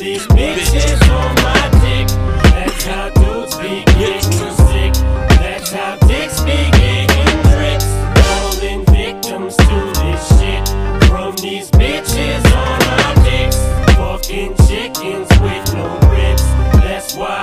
these bitches on my dick. That's how dudes be getting sick. That's how dicks be getting tricks. Falling victims to this shit from these bitches on my dicks. Fucking chickens with no ribs. That's why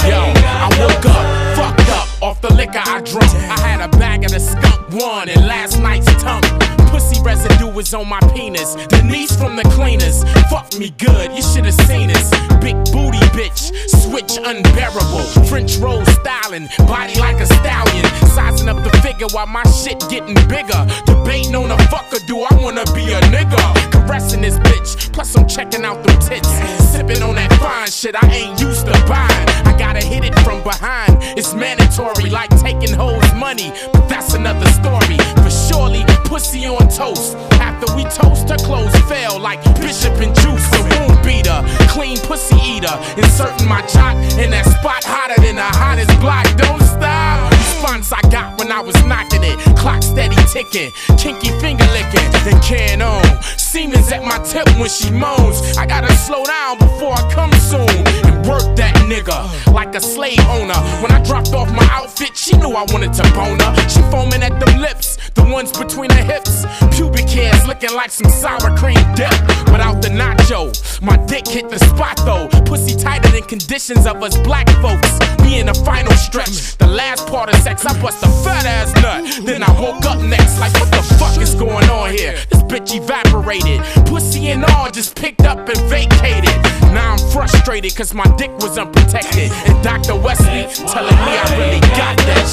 I woke up, fucked up off the liquor I drunk. I had a bag of the skunk one and last night's tongue. Pussy residue was on my penis. Denise from the cleaners, fuck me good, you should've seen us. Big booty bitch, switch unbearable. French roll styling, body like a stallion. Sizing up the figure while my shit getting bigger. Debating on a fucker, do I wanna be a nigga? Caressing this bitch, plus I'm checking out them tits. Sipping on that fine shit I ain't used to buying. I gotta hit it from behind, it's mandatory, like taking hoes' money. But that's another story, for surely pussy on toast. After we toast, her clothes fell like Bishop and Juice. The room beater, clean pussy eater. Inserting my jock in that spot hotter than the hottest block. Don't stop. Response I got when I was knocking it. Clock steady ticking, kinky finger licking, and can on. Semen's at my tip when she moans. I gotta slow down before I come soon and work that nigga like a slave owner. When I dropped off my outfit, she knew I wanted to bone her. She foaming at them lips, the ones between her hips. Pubic hairs looking like some sour cream dip. Without the nacho, my dick hit the spot though. Pussy tighter than conditions of us black folks. We in the final stretch, the last part of sex, I bust a fat ass nut. Then I woke up next, like what the fuck is going on here? This bitch evaporated, pussy and all just picked up and vacated. Now I'm frustrated cause my dick was unprotected. And Dr. Wesley telling me I really got that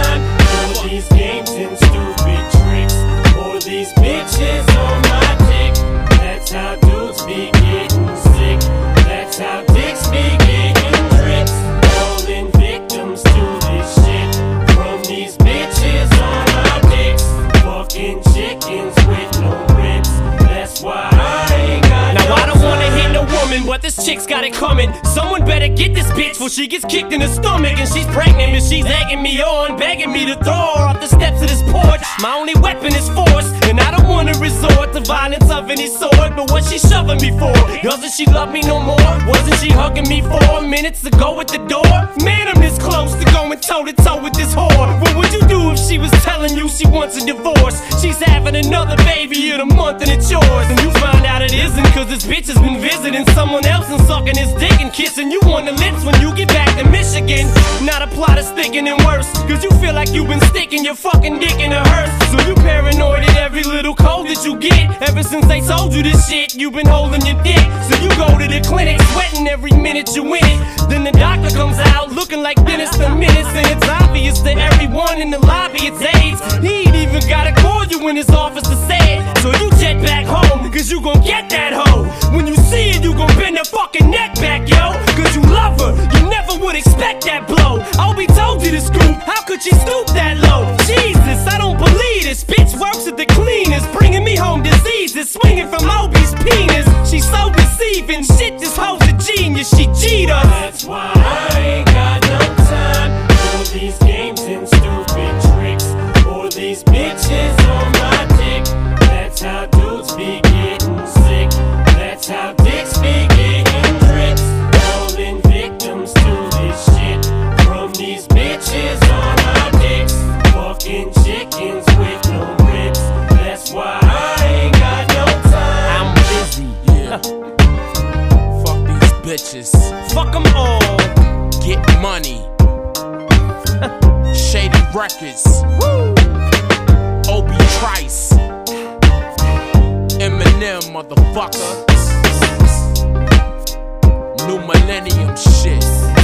shit. All these games and stupid tricks. All these bitches on my dick. That's how dudes be getting sick. That's how dicks be getting tricks. Falling victims to this shit from these bitches on my dicks. Fucking chickens with no ribs. That's why I ain't got now I don't wanna hit no woman, but this chick's got it coming. Someone better get this bitch before she gets kicked in the stomach. And she's pregnant and she's egging me on, begging me to throw her off the steps of this porch. My only weapon is force, and I don't wanna resort to violence of any sort. But what's she shoving me for? Doesn't she love me no more? Wasn't she hugging me 4 minutes ago at the door? Man, I'm this close to going toe to toe with this whore. What would you do if she was telling you she wants a divorce? She's having another baby in a month and it's yours. And you find out it isn't cause this bitch has been visiting someone else and sucking his dick and kissing you on the lips when you get back to Michigan. Now the plot is thinking and worse, cause you feel like you've been sticking your fucking dick in a hearse. So you paranoid at every little cold that you get. Ever since they told you this shit, you've been holding your dick. So you go to the clinic, sweating every minute you in it. Then the doctor comes out looking like Dennis the Menace. And it's obvious to everyone in the lobby it's AIDS. He ain't even gotta call you in his office to say it. So you jet back home, cause you gon' get that hoe. When you see it, you gon' bend her fucking neck back, yo. Cause you love her, you never would expect that blow. Obi told you to scoop, how could she stoop that low? Jesus, I don't believe this bitch works at the cleaners, bringing me home diseases, swinging from Obi's penis. She's so deceiving, shit, this hoe's a genius, she cheat us. That's why I ain't got no time for these games and stupid tricks. All these bitches on my dick. That's how dudes be getting sick. That's how dicks be getting tricks. Falling victims to this shit from these bitches on my dicks. Fucking chickens with no ribs. That's why I ain't got no time. I'm busy. Yeah. Fuck these bitches. Fuck them all. Get money. Shady Records. Woo. Obi Trice. Eminem, motherfucker. New millennium shit.